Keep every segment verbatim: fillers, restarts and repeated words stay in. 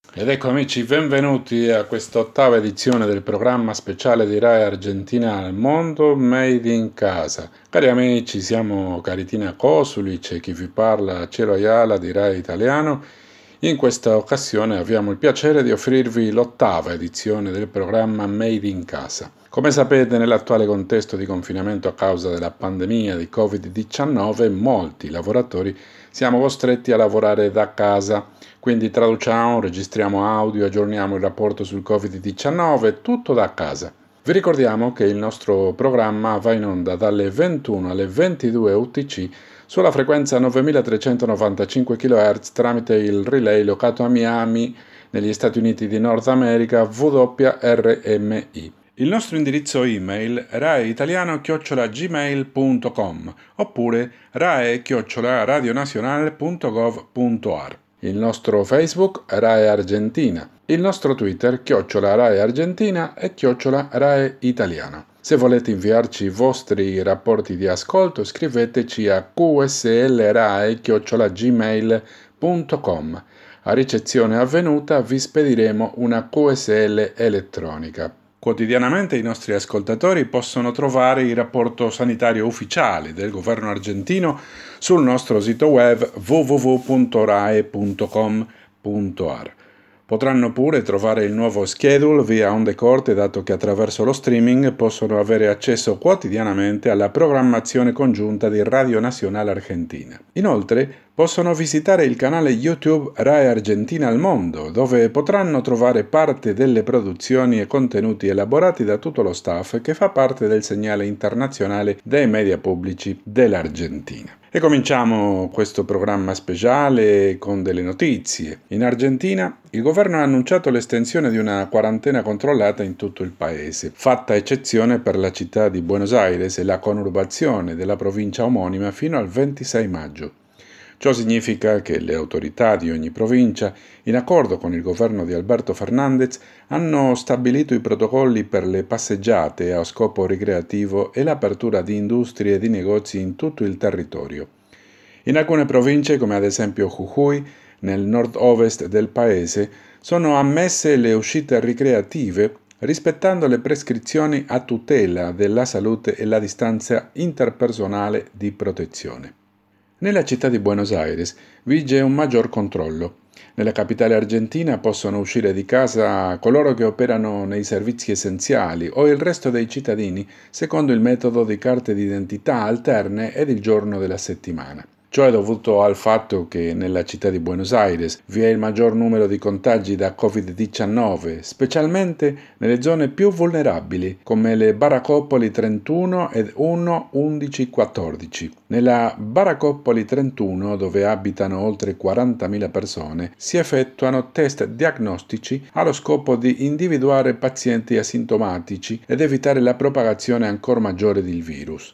Ed ecco amici, benvenuti a questa ottava edizione del programma speciale di Rai Argentina al mondo Made in Casa. Cari amici, siamo Caritina Kosulic e chi vi parla Cielo Ayala di Rai Italiano. In questa occasione abbiamo il piacere di offrirvi l'ottava edizione del programma Made in Casa. Come sapete, nell'attuale contesto di confinamento a causa della pandemia di covid diciannove, molti lavoratori siamo costretti a lavorare da casa. Quindi traduciamo, registriamo audio, aggiorniamo il rapporto sul covid diciannove, tutto da casa. Vi ricordiamo che il nostro programma va in onda dalle ventuno alle ventidue U T C sulla frequenza novemilatrecentonovantacinque chilohertz tramite il relay locato a Miami, negli Stati Uniti di Nord America, W R M I. Il nostro indirizzo email è raeitaliano chiocciola gmail punto com oppure rae chiocciola radionazionale punto gov punto a r. Il nostro Facebook Rai Argentina, il nostro Twitter chiocciola Rai Argentina e chiocciola Rai Italiano. Se volete inviarci i vostri rapporti di ascolto, scriveteci a qslrae chiocciola gmail punto com. A ricezione avvenuta vi spediremo una Q S L elettronica. Quotidianamente i nostri ascoltatori possono trovare il rapporto sanitario ufficiale del governo argentino sul nostro sito web w w w punto rae punto com punto a r. Potranno pure trovare il nuovo schedule via onde corte, dato che attraverso lo streaming possono avere accesso quotidianamente alla programmazione congiunta di Radio Nazionale Argentina. Inoltre, possono visitare il canale YouTube Rai Argentina al Mondo, dove potranno trovare parte delle produzioni e contenuti elaborati da tutto lo staff che fa parte del segnale internazionale dei media pubblici dell'Argentina. E cominciamo questo programma speciale con delle notizie. In Argentina il governo ha annunciato l'estensione di una quarantena controllata in tutto il paese, fatta eccezione per la città di Buenos Aires e la conurbazione della provincia omonima fino al ventisei maggio. Ciò significa che le autorità di ogni provincia, in accordo con il governo di Alberto Fernández, hanno stabilito i protocolli per le passeggiate a scopo ricreativo e l'apertura di industrie e di negozi in tutto il territorio. In alcune province, come ad esempio Jujuy, nel nord-ovest del paese, sono ammesse le uscite ricreative rispettando le prescrizioni a tutela della salute e la distanza interpersonale di protezione. Nella città di Buenos Aires vige un maggior controllo. Nella capitale argentina possono uscire di casa coloro che operano nei servizi essenziali o il resto dei cittadini secondo il metodo di carte d'identità alterne ed il giorno della settimana. Ciò è dovuto al fatto che nella città di Buenos Aires vi è il maggior numero di contagi da covid diciannove, specialmente nelle zone più vulnerabili, come le Baraccopoli trentuno ed uno undici quattordici. Nella Baraccopoli trentuno, dove abitano oltre quarantamila persone, si effettuano test diagnostici allo scopo di individuare pazienti asintomatici ed evitare la propagazione ancora maggiore del virus.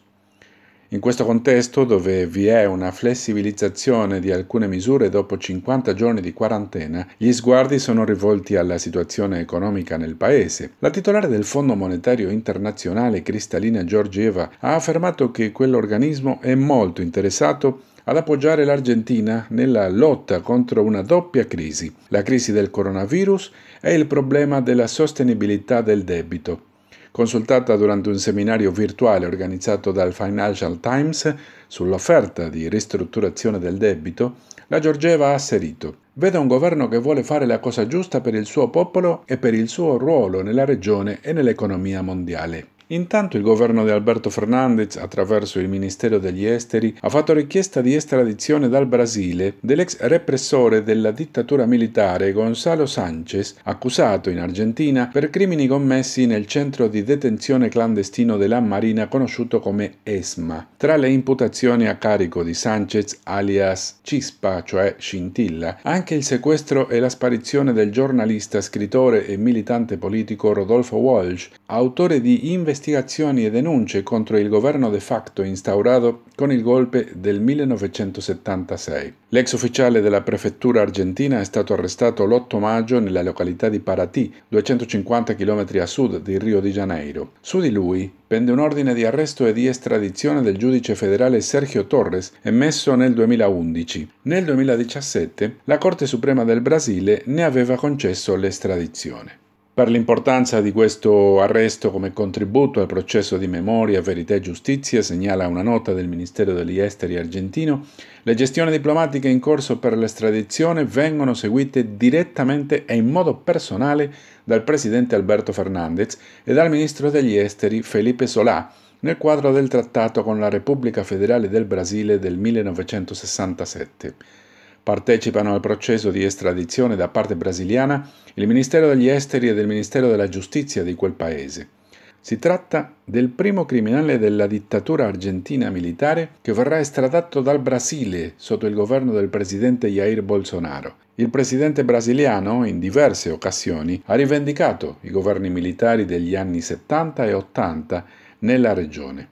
In questo contesto, dove vi è una flessibilizzazione di alcune misure dopo cinquanta giorni di quarantena, gli sguardi sono rivolti alla situazione economica nel paese. La titolare del Fondo Monetario Internazionale, Kristalina Georgieva, ha affermato che quell'organismo è molto interessato ad appoggiare l'Argentina nella lotta contro una doppia crisi, la crisi del coronavirus e il problema della sostenibilità del debito. Consultata durante un seminario virtuale organizzato dal Financial Times sull'offerta di ristrutturazione del debito, la Georgieva ha asserito: «Vedo un governo che vuole fare la cosa giusta per il suo popolo e per il suo ruolo nella regione e nell'economia mondiale». Intanto il governo di Alberto Fernández, attraverso il Ministero degli Esteri, ha fatto richiesta di estradizione dal Brasile dell'ex repressore della dittatura militare Gonzalo Sánchez, accusato in Argentina per crimini commessi nel centro di detenzione clandestino della Marina conosciuto come ESMA. Tra le imputazioni a carico di Sánchez, alias Cispa, cioè Scintilla, anche il sequestro e la sparizione del giornalista, scrittore e militante politico Rodolfo Walsh, autore di investigazioni investigazioni e denunce contro il governo de facto instaurato con il golpe del millenovecentosettantasei. L'ex ufficiale della prefettura argentina è stato arrestato l'otto maggio nella località di Paraty, duecentocinquanta chilometri a sud di Rio de Janeiro. Su di lui pende un ordine di arresto e di estradizione del giudice federale Sergio Torres, emesso nel duemilaundici. Nel duemiladiciassette la Corte Suprema del Brasile ne aveva concesso l'estradizione. Per l'importanza di questo arresto come contributo al processo di memoria, verità e giustizia, segnala una nota del Ministero degli Esteri argentino, le gestioni diplomatiche in corso per l'estradizione vengono seguite direttamente e in modo personale dal presidente Alberto Fernández e dal ministro degli Esteri Felipe Solá, nel quadro del trattato con la Repubblica Federale del Brasile del millenovecentosessantasette. Partecipano al processo di estradizione da parte brasiliana il Ministero degli Esteri e del Ministero della Giustizia di quel paese. Si tratta del primo criminale della dittatura argentina militare che verrà estradato dal Brasile sotto il governo del presidente Jair Bolsonaro. Il presidente brasiliano, in diverse occasioni, ha rivendicato i governi militari degli anni settanta e ottanta nella regione.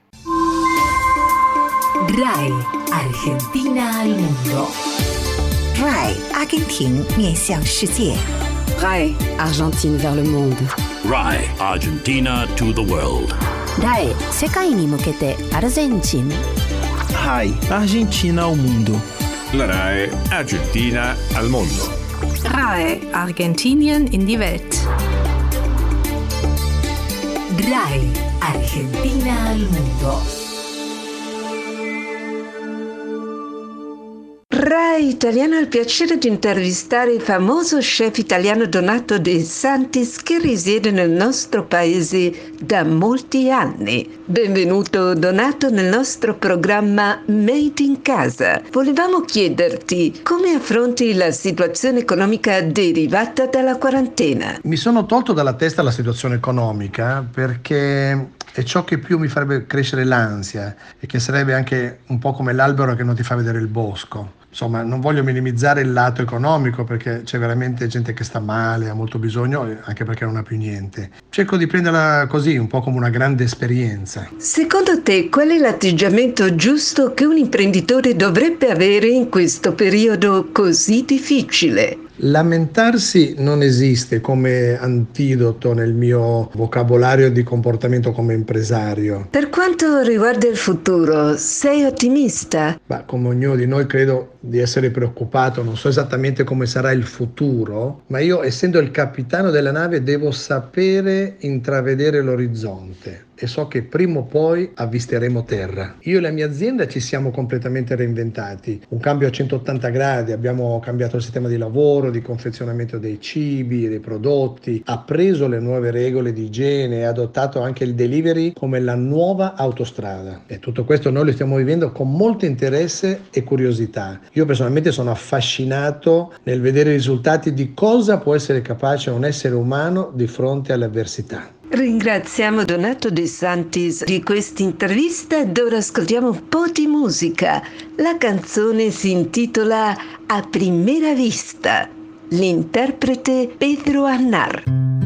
RAI Argentina al mondo. RAI 阿根廷面向世界 RAI Argentine vers le monde. RAI Argentina to the world. RAI 世界に向けてアルゼンチン RAI Argentina ao mundo. La RAI Argentina al mondo. RAI Argentinien in die Welt. RAI Argentina al mondo. RAI Italiano ha il piacere di intervistare il famoso chef italiano Donato De Santis che risiede nel nostro paese da molti anni. Benvenuto Donato nel nostro programma Made in Casa. Volevamo chiederti come affronti la situazione economica derivata dalla quarantena. Mi sono tolto dalla testa la situazione economica perché è ciò che più mi farebbe crescere l'ansia e che sarebbe anche un po' come l'albero che non ti fa vedere il bosco. Insomma, non voglio minimizzare il lato economico perché c'è veramente gente che sta male, ha molto bisogno, anche perché non ha più niente. Cerco di prenderla così, un po' come una grande esperienza. Secondo te, qual è l'atteggiamento giusto che un imprenditore dovrebbe avere in questo periodo così difficile? Lamentarsi non esiste come antidoto nel mio vocabolario di comportamento come impresario. Per quanto riguarda il futuro, sei ottimista? Beh, come ognuno di noi credo di essere preoccupato, non so esattamente come sarà il futuro, ma io essendo il capitano della nave devo sapere intravedere l'orizzonte e so che prima o poi avvisteremo terra. Io e la mia azienda ci siamo completamente reinventati, un cambio a centottanta gradi, abbiamo cambiato il sistema di lavoro, di confezionamento dei cibi e dei prodotti, ha preso le nuove regole di igiene e ha adottato anche il delivery come la nuova autostrada. E tutto questo noi lo stiamo vivendo con molto interesse e curiosità. Io personalmente sono affascinato nel vedere i risultati di cosa può essere capace un essere umano di fronte alle avversità. Ringraziamo Donato De Santis di questa intervista ed ora ascoltiamo un po' di musica. La canzone si intitola A Primera Vista. L'interprete Pedro Aznar.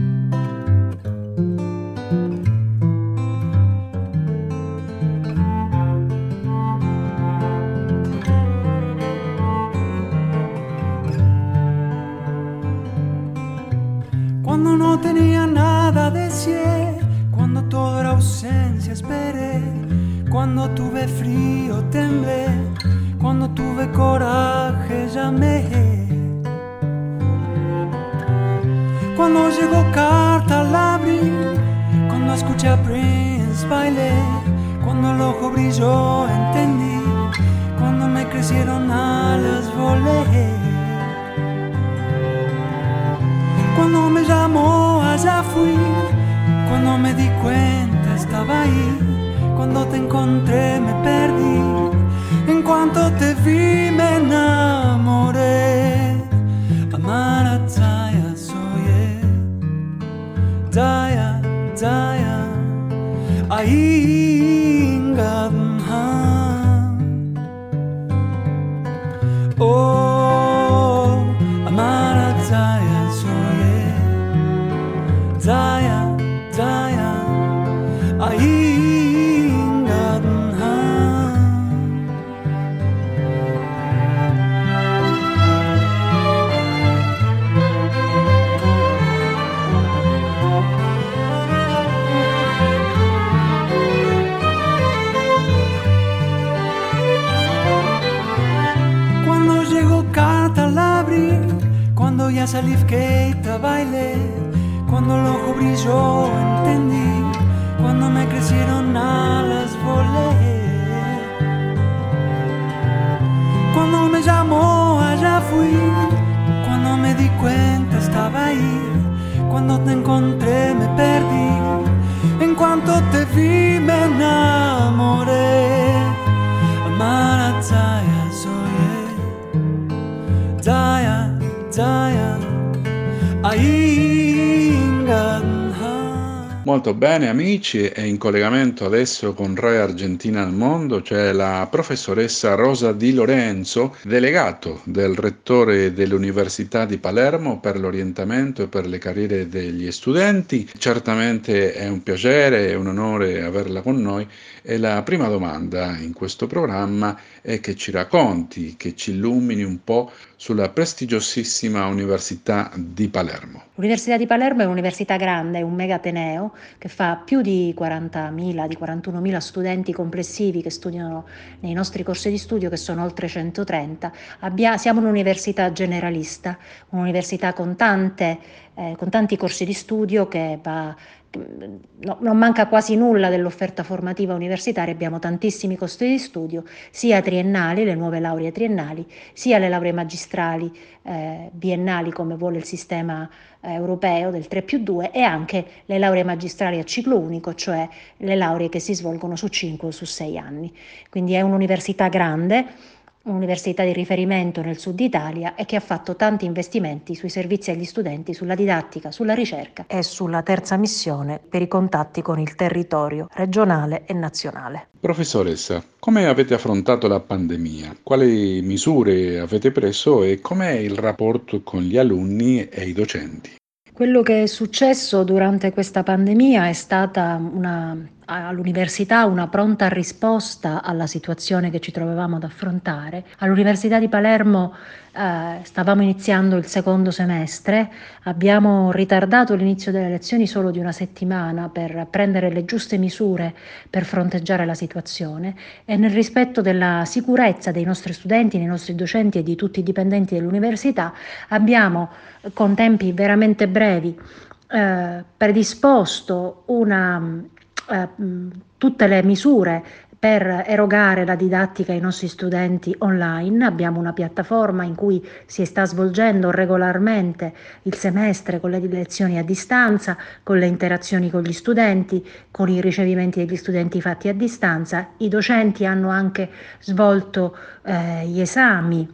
Cuando no tenía nada deseé, cuando todo era ausencia esperé, cuando tuve frío temblé, cuando tuve coraje llamé, cuando llegó carta la abrí, cuando escuché a Prince bailé, cuando el ojo brilló entendí, cuando me crecieron alas volé. Cuando me llamó allá fui, cuando me di cuenta estaba ahí, cuando te encontré me perdí, en cuanto te vi me enamoré. Amara Zaya soye, Zaya, Zaya, Aingadhan. Oh, Amara Zaya soye, Zaya, Zaya, salif que te bailé, cuando el ojo brilló entendí, cuando me crecieron alas volé. Cuando me llamó allá fui, cuando me di cuenta estaba ahí, cuando te encontré me perdí, en cuanto te vi me enamoré. Amara Zaya soy Zaya, Zaya, Aingan. Molto bene amici, e in collegamento adesso con Rai Argentina al Mondo c'è la professoressa Rosa Di Lorenzo, delegato del rettore dell'Università di Palermo per l'orientamento e per le carriere degli studenti. Certamente è un piacere e un onore averla con noi, e la prima domanda in questo programma è che ci racconti, che ci illumini un po' sulla prestigiosissima Università di Palermo. L'Università di Palermo è un'università grande, è un mega ateneo che fa più di quarantamila, di quarantunomila studenti complessivi che studiano nei nostri corsi di studio, che sono oltre centotrenta. Abbia, siamo un'università generalista, un'università con, tante, eh, con tanti corsi di studio che va... No, non manca quasi nulla dell'offerta formativa universitaria, abbiamo tantissimi corsi di studio, sia triennali, le nuove lauree triennali, sia le lauree magistrali eh, biennali come vuole il sistema eh, europeo del tre più due, e anche le lauree magistrali a ciclo unico, cioè le lauree che si svolgono su cinque o su sei anni. Quindi è un'università grande, un'università di riferimento nel sud Italia, e che ha fatto tanti investimenti sui servizi agli studenti, sulla didattica, sulla ricerca e sulla terza missione per i contatti con il territorio regionale e nazionale. Professoressa, come avete affrontato la pandemia? Quali misure avete preso e com'è il rapporto con gli alunni e i docenti? Quello che è successo durante questa pandemia è stata una, all'università una pronta risposta alla situazione che ci trovavamo ad affrontare. All'Università di Palermo eh, stavamo iniziando il secondo semestre, abbiamo ritardato l'inizio delle lezioni solo di una settimana per prendere le giuste misure per fronteggiare la situazione, e nel rispetto della sicurezza dei nostri studenti, dei nostri docenti e di tutti i dipendenti dell'università abbiamo, con tempi veramente brevi, eh, predisposto una, eh, tutte le misure per erogare la didattica ai nostri studenti online. Abbiamo una piattaforma in cui si sta svolgendo regolarmente il semestre con le lezioni a distanza, con le interazioni con gli studenti, con i ricevimenti degli studenti fatti a distanza. I docenti hanno anche svolto eh, gli esami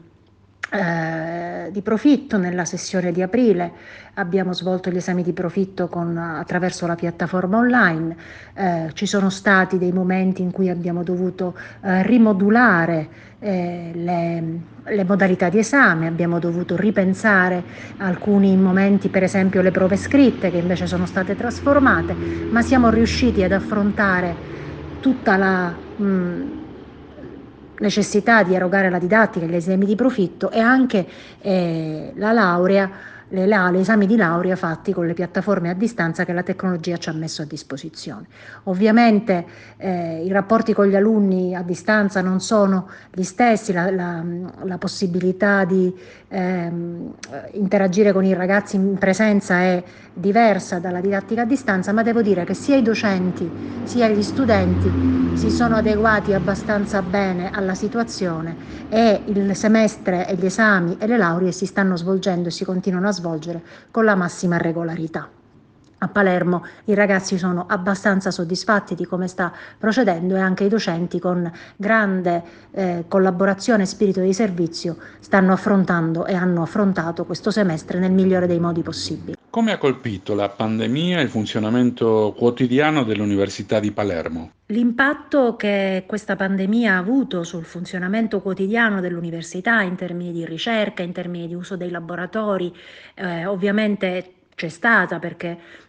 Eh, di profitto nella sessione di aprile. Abbiamo svolto gli esami di profitto con, attraverso la piattaforma online. Eh, ci sono stati dei momenti in cui abbiamo dovuto eh, rimodulare eh, le, le modalità di esame, abbiamo dovuto ripensare alcuni momenti, per esempio le prove scritte, che invece sono state trasformate, ma siamo riusciti ad affrontare tutta la mh, necessità di erogare la didattica, gli esami di profitto e anche eh, la laurea, le, la, gli esami di laurea fatti con le piattaforme a distanza che la tecnologia ci ha messo a disposizione. Ovviamente eh, i rapporti con gli alunni a distanza non sono gli stessi, la, la, la possibilità di ehm, interagire con i ragazzi in presenza è diversa dalla didattica a distanza, ma devo dire che sia i docenti sia gli studenti si sono adeguati abbastanza bene alla situazione, e il semestre e gli esami e le lauree si stanno svolgendo e si continuano a svolgere con la massima regolarità. A Palermo i ragazzi sono abbastanza soddisfatti di come sta procedendo, e anche i docenti, con grande eh, collaborazione e spirito di servizio, stanno affrontando e hanno affrontato questo semestre nel migliore dei modi possibili. Come ha colpito la pandemia il funzionamento quotidiano dell'Università di Palermo? L'impatto che questa pandemia ha avuto sul funzionamento quotidiano dell'università in termini di ricerca, in termini di uso dei laboratori, eh, ovviamente c'è stata, perché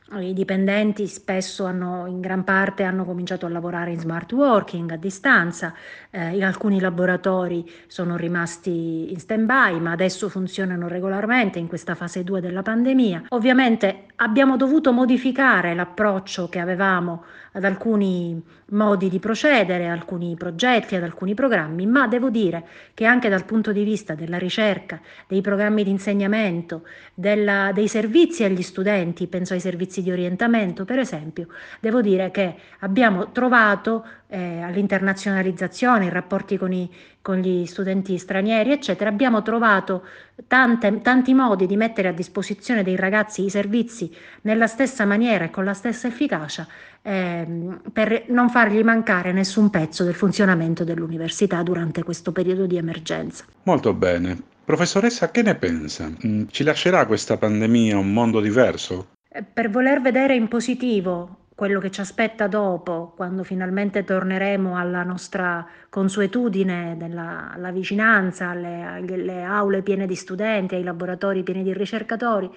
I dipendenti spesso hanno, in gran parte hanno cominciato a lavorare in smart working a distanza, eh, in alcuni laboratori sono rimasti in stand-by, ma adesso funzionano regolarmente in questa fase due della pandemia. Ovviamente abbiamo dovuto modificare l'approccio che avevamo ad alcuni modi di procedere, alcuni progetti, ad alcuni programmi, ma devo dire che anche dal punto di vista della ricerca, dei programmi di insegnamento, della, dei servizi agli studenti, penso ai servizi di orientamento per esempio, devo dire che abbiamo trovato eh, all'internazionalizzazione, in rapporti con, i, con gli studenti stranieri eccetera, abbiamo trovato tante, tanti modi di mettere a disposizione dei ragazzi i servizi nella stessa maniera e con la stessa efficacia ehm, per non fargli mancare nessun pezzo del funzionamento dell'università durante questo periodo di emergenza. Molto bene. Professoressa, che ne pensa? Ci lascerà questa pandemia un mondo diverso? Per voler vedere in positivo quello che ci aspetta dopo, quando finalmente torneremo alla nostra consuetudine della alla vicinanza, alle, alle aule piene di studenti, ai laboratori pieni di ricercatori,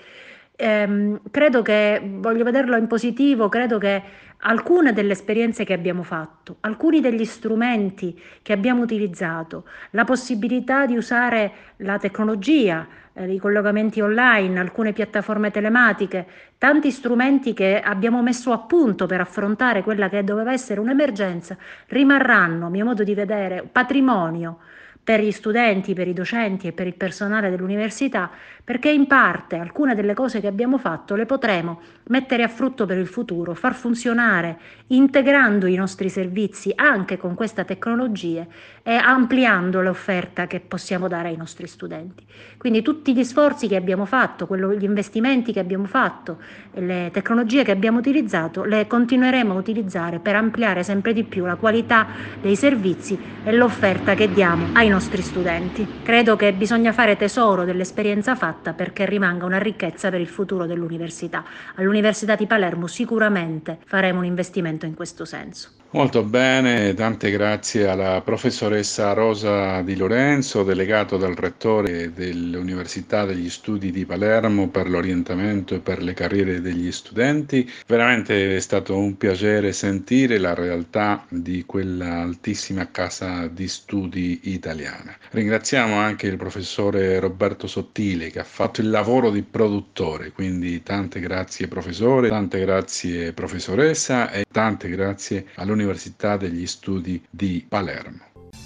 ehm, credo che, voglio vederlo in positivo, credo che alcune delle esperienze che abbiamo fatto, alcuni degli strumenti che abbiamo utilizzato, la possibilità di usare la tecnologia, eh, i collegamenti online, alcune piattaforme telematiche, tanti strumenti che abbiamo messo a punto per affrontare quella che doveva essere un'emergenza, rimarranno, a mio modo di vedere, patrimonio per gli studenti, per i docenti e per il personale dell'università, perché in parte alcune delle cose che abbiamo fatto le potremo mettere a frutto per il futuro, far funzionare integrando i nostri servizi anche con queste tecnologie e ampliando l'offerta che possiamo dare ai nostri studenti. Quindi tutti gli sforzi che abbiamo fatto, quello, gli investimenti che abbiamo fatto, le tecnologie che abbiamo utilizzato, le continueremo a utilizzare per ampliare sempre di più la qualità dei servizi e l'offerta che diamo ai nostri studenti. Credo che bisogna fare tesoro dell'esperienza fatta perché rimanga una ricchezza per il futuro dell'università. All'Università di Palermo sicuramente faremo un investimento in questo senso. Molto bene, tante grazie alla professoressa Rosa Di Lorenzo, delegato dal rettore dell'Università degli Studi di Palermo per l'orientamento e per le carriere degli studenti. Veramente è stato un piacere sentire la realtà di quella altissima casa di studi italiana. Ringraziamo anche il professore Roberto Sottile che ha fatto il lavoro di produttore, quindi tante grazie professore, tante grazie professoressa e tante grazie all'Università Università degli Studi di Palermo.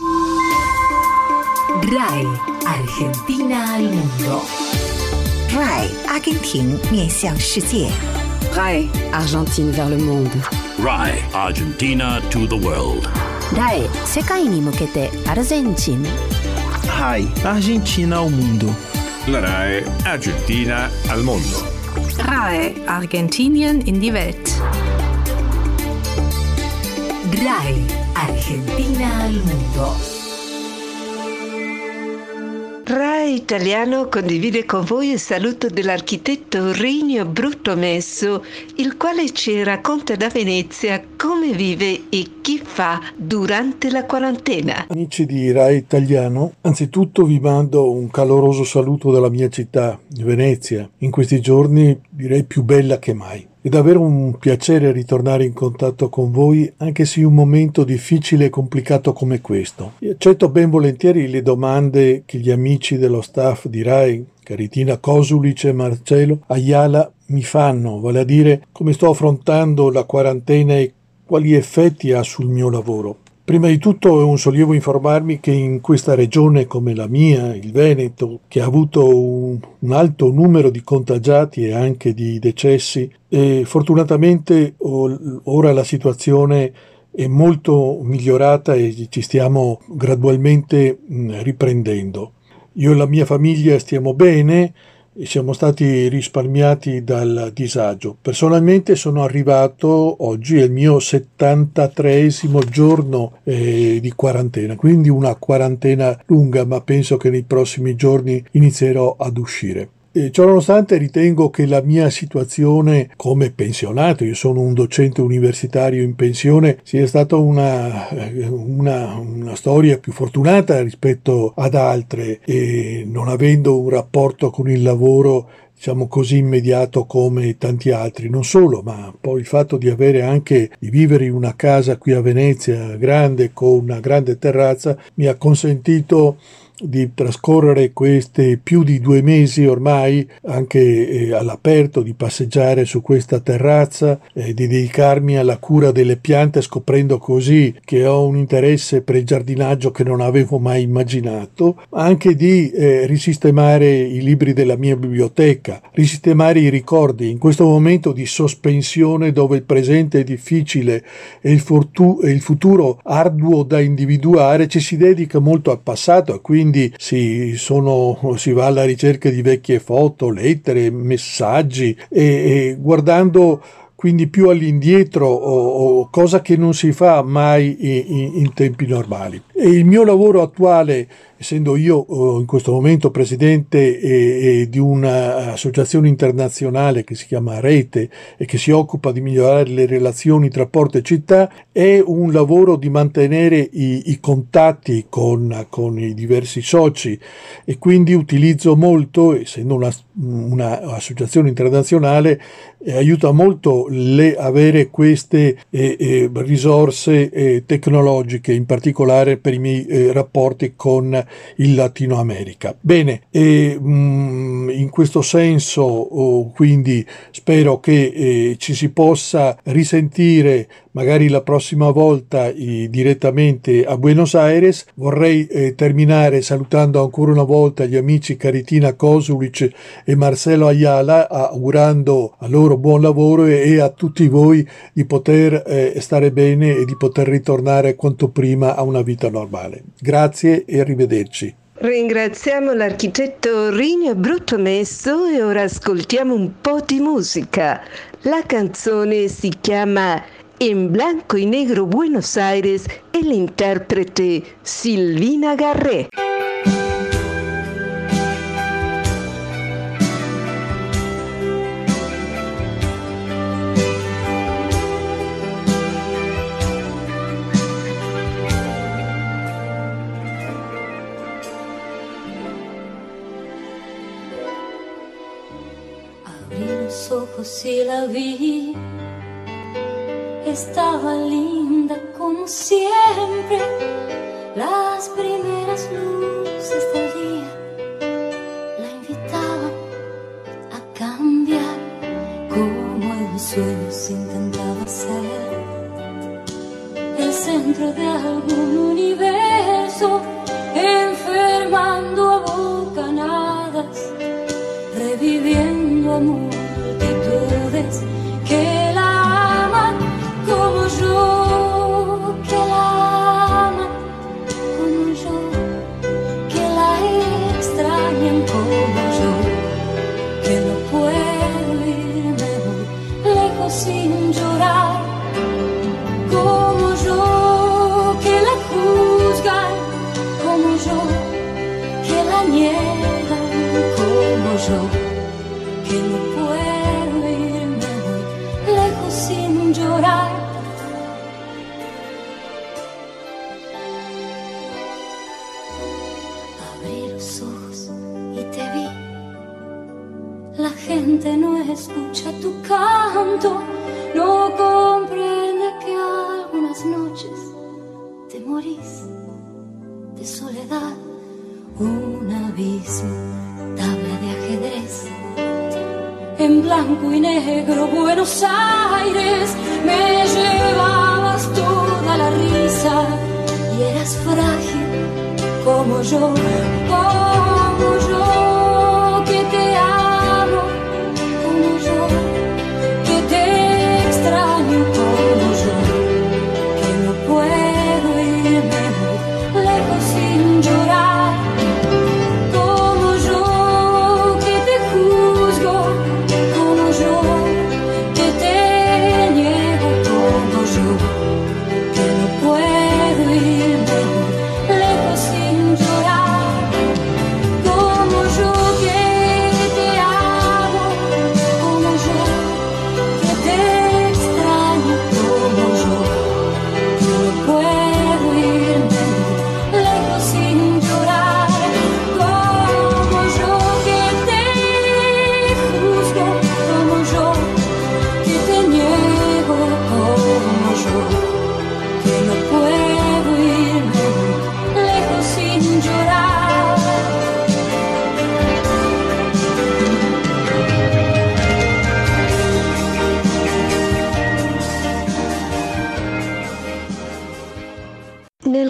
RAI Argentina al mondo. RAI 阿根廷面向世界。 RAI Argentine vers le monde. RAI Argentina to the world. ライ世界に向けてアルゼンチン。 RAI Argentina al mondo. La RAI Argentina al mondo. RAI Argentinien in die Welt. RAI Argentina al mondo. RAI Italiano condivide con voi il saluto dell'architetto Rinio Bruttomesso, il quale ci racconta da Venezia come vive e chi fa durante la quarantena. Amici di RAI Italiano, anzitutto vi mando un caloroso saluto dalla mia città, Venezia, in questi giorni direi più bella che mai. È davvero un piacere ritornare in contatto con voi, anche se in un momento difficile e complicato come questo. Io accetto ben volentieri le domande che gli amici dello staff di RAI, Caritina Kosulic e Marcello Ayala, mi fanno, vale a dire come sto affrontando la quarantena e quali effetti ha sul mio lavoro. Prima di tutto è un sollievo informarmi che in questa regione come la mia, il Veneto, che ha avuto un, un alto numero di contagiati e anche di decessi, e fortunatamente ora la situazione è molto migliorata e ci stiamo gradualmente riprendendo. Io e la mia famiglia stiamo bene e siamo stati risparmiati dal disagio. Personalmente sono arrivato oggi al mio settantatreesimo giorno eh, di quarantena, quindi una quarantena lunga, ma penso che nei prossimi giorni inizierò ad uscire. E ciononostante ritengo che la mia situazione come pensionato, io sono un docente universitario in pensione, sia stata una, una, una storia più fortunata rispetto ad altre, e non avendo un rapporto con il lavoro diciamo così, immediato come tanti altri. Non solo, ma poi il fatto di avere anche, di vivere in una casa qui a Venezia, grande, con una grande terrazza, mi ha consentito di trascorrere questi più di due mesi ormai anche eh, all'aperto, di passeggiare su questa terrazza, eh, di dedicarmi alla cura delle piante, scoprendo così che ho un interesse per il giardinaggio che non avevo mai immaginato, anche di eh, risistemare i libri della mia biblioteca, risistemare i ricordi in questo momento di sospensione dove il presente è difficile e il, fortu- e il futuro arduo da individuare. Ci si dedica molto al passato e quindi si, sono, si va alla ricerca di vecchie foto, lettere, messaggi e, e guardando quindi più all'indietro, o, o cosa che non si fa mai in, in tempi normali. E il mio lavoro attuale, essendo io in questo momento presidente eh, eh, di un'associazione internazionale che si chiama Rete e che si occupa di migliorare le relazioni tra porto e città, è un lavoro di mantenere i, i contatti con, con i diversi soci, e quindi utilizzo molto, essendo una, una associazione internazionale, eh, aiuta molto le, avere queste eh, eh, risorse eh, tecnologiche, in particolare per i miei eh, rapporti con il Latino America. Bene, e, mh, in questo senso oh, quindi spero che eh, ci si possa risentire magari la prossima volta eh, direttamente a Buenos Aires. Vorrei eh, terminare salutando ancora una volta gli amici Caritina Kosulic e Marcelo Ayala, augurando a loro buon lavoro e, e a tutti voi di poter eh, stare bene e di poter ritornare quanto prima a una vita normale. Grazie e arrivederci. Ringraziamo l'architetto Rinio Bruttomesso e ora ascoltiamo un po' di musica. La canzone si chiama In Blanco y Negro Buenos Aires e l'interprete Silvina Garré. Ojos y la vi, estaba linda como siempre, las primeras luces del día la invitaban a cambiar, como el sueño se intentaba ser el centro de algún universo, enfermando a bocanadas, reviviendo amor que la aman como yo, que la aman como yo, que la extrañan como yo, que no puedo irme muy lejos sin llorar, como yo, que la juzgan como yo, que la niegan como yo, que no puedo sin llorar. Abrí los ojos y te vi. La gente no escucha tu canto, no comprende que algunas noches te morís de soledad. Un abismo, tabla de ajedrez. En blanco y negro Buenos Aires me llevabas toda la risa y eras frágil como yo, como yo, que te amo, como yo, que te extraño como yo, que no puedo irme muy lejos sin llorar, como yo, que te juzgo, que te niego como yo, que no puedo irme lejos sin llorar,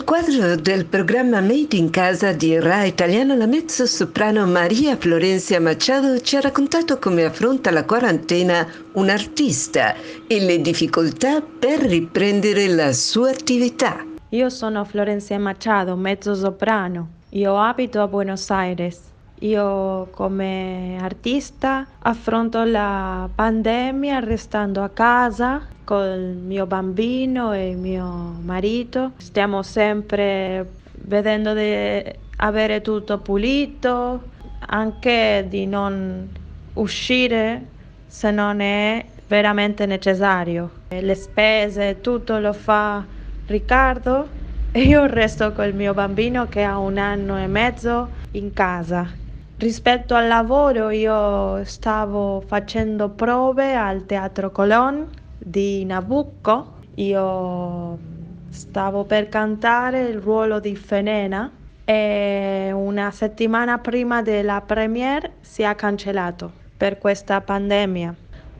Nel quadro del programma Made in Casa di Rai Italiano, la mezzosoprano Maria Florencia Machado ci ha raccontato come affronta la quarantena un artista e le difficoltà per riprendere la sua attività. Io sono Florencia Machado, mezzosoprano. Io abito a Buenos Aires. Io come artista affronto la pandemia restando a casa col mio bambino e il mio marito. Stiamo sempre vedendo di avere tutto pulito, anche di non uscire se non è veramente necessario. Le spese, tutto lo fa Riccardo e io resto col mio bambino che ha un anno e mezzo in casa. Rispetto al lavoro, io stavo facendo prove al Teatro Colón di Nabucco. Io stavo per cantare il ruolo di Fenena e una settimana prima della premiere si è cancellato per questa pandemia.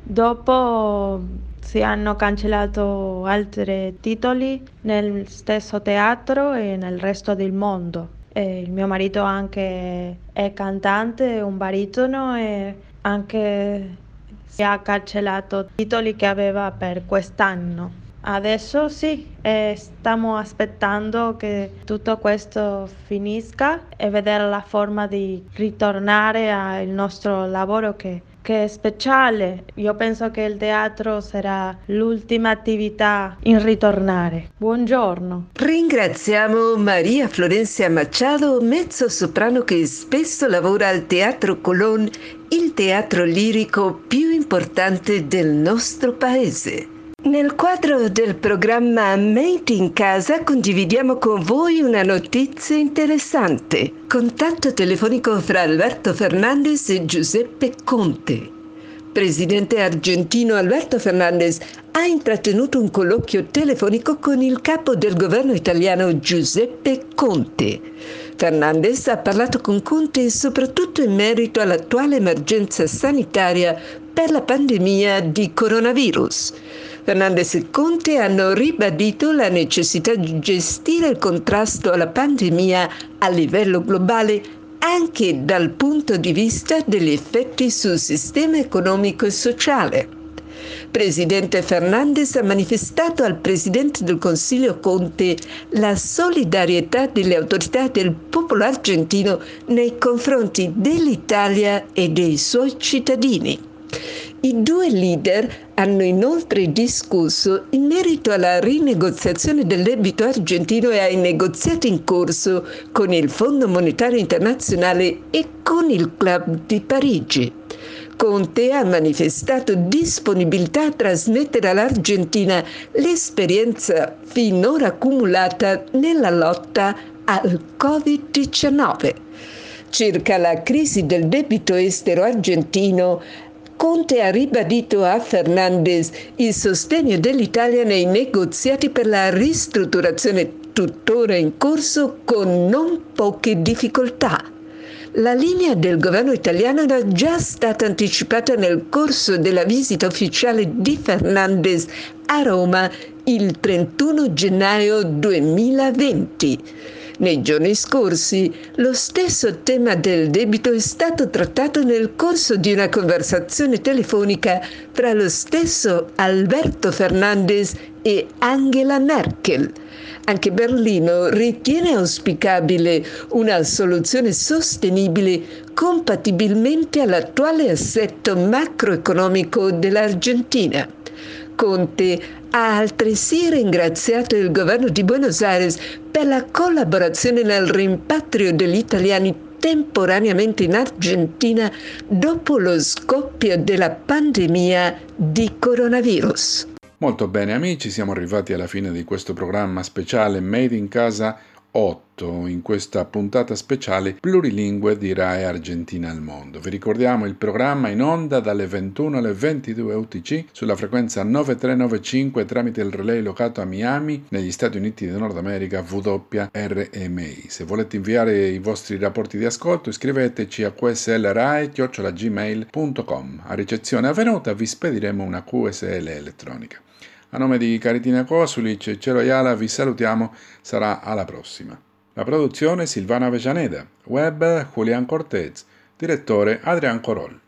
Dopo si hanno cancellato altri titoli nel stesso teatro e nel resto del mondo. E il mio marito anche è cantante, un baritono, e anche si ha cancellato titoli che aveva per quest'anno. Adesso sì, eh, stiamo aspettando che tutto questo finisca e vedere la forma di ritornare al nostro lavoro che, che è speciale. Io penso che il teatro sarà l'ultima attività in ritornare. Buongiorno. Ringraziamo Maria Florencia Machado, mezzosoprano che spesso lavora al Teatro Colón, il teatro lirico più importante del nostro paese. Nel quadro del programma Made in Casa condividiamo con voi una notizia interessante. Contatto telefonico fra Alberto Fernández e Giuseppe Conte. Presidente argentino Alberto Fernández ha intrattenuto un colloquio telefonico con il capo del governo italiano Giuseppe Conte. Fernández ha parlato con Conte soprattutto in merito all'attuale emergenza sanitaria per la pandemia di coronavirus. Fernández e Conte hanno ribadito la necessità di gestire il contrasto alla pandemia a livello globale anche dal punto di vista degli effetti sul sistema economico e sociale. Presidente Fernández ha manifestato al Presidente del Consiglio Conte la solidarietà delle autorità del popolo argentino nei confronti dell'Italia e dei suoi cittadini. I due leader hanno inoltre discusso in merito alla rinegoziazione del debito argentino e ai negoziati in corso con il Fondo Monetario Internazionale e con il Club di Parigi. Conte ha manifestato disponibilità a trasmettere all'Argentina l'esperienza finora accumulata nella lotta al covid diciannove. Circa la crisi del debito estero argentino, Conte ha ribadito a Fernández il sostegno dell'Italia nei negoziati per la ristrutturazione tuttora in corso con non poche difficoltà. La linea del governo italiano era già stata anticipata nel corso della visita ufficiale di Fernández a Roma il trentuno gennaio duemilaventi. Nei giorni scorsi, lo stesso tema del debito è stato trattato nel corso di una conversazione telefonica fra lo stesso Alberto Fernández e Angela Merkel. Anche Berlino ritiene auspicabile una soluzione sostenibile compatibilmente all'attuale assetto macroeconomico dell'Argentina. Conte ha altresì ringraziato il governo di Buenos Aires per la collaborazione nel rimpatrio degli italiani temporaneamente in Argentina dopo lo scoppio della pandemia di coronavirus. Molto bene amici, siamo arrivati alla fine di questo programma speciale Made in Casa otto, in questa puntata speciale plurilingue di Rai Argentina al Mondo. Vi ricordiamo il programma in onda dalle ventuno alle ventidue U T C sulla frequenza nove tre nove cinque tramite il relay locato a Miami negli Stati Uniti di Nord America W R M I. Se volete inviare i vostri rapporti di ascolto iscriveteci a q s l rai chiocciola gmail punto com. A ricezione avvenuta vi spediremo una Q S L elettronica. A nome di Caritina Kosulic e Celo Iala vi salutiamo, sarà alla prossima. La produzione Silvana Vejaneda, web Julian Cortez, direttore Adrian Corol.